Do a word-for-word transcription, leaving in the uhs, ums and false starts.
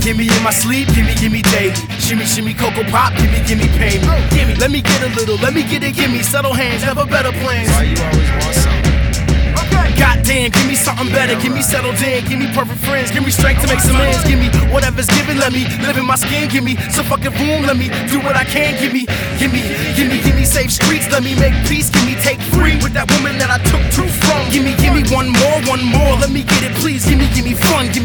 Gimme in my sleep, gimme, gimme daily. Shimmy, shimmy, cocoa pop, gimme, gimme pain. Gimme, let me get a little, let me get it, gimme. Settle hands, never better plans. Why you always want something? Goddamn, give me something better, give me settled in, give me perfect friends, give me strength to make some ends, give me whatever's given, let me live in my skin, give me some fucking room, let me do what I can, give me, give me, give me, give me safe streets, let me make peace, give me take free with that woman that I took too from, give me, give me one more, one more, let me get it please, give me, give me fun, give me